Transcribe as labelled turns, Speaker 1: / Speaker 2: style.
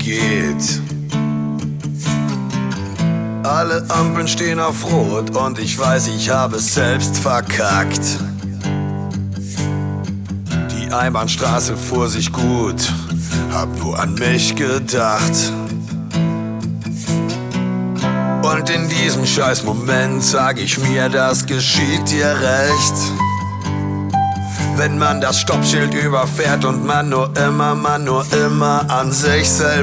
Speaker 1: geht. Alle Ampeln stehen auf Rot und ich weiß, ich habe es selbst verkackt. Die Einbahnstraße fuhr sich gut, hab nur an mich gedacht. Und in diesem scheiß Moment sag ich mir, das geschieht dir recht. Wenn man das Stoppschild überfährt und man nur immer an sich selbst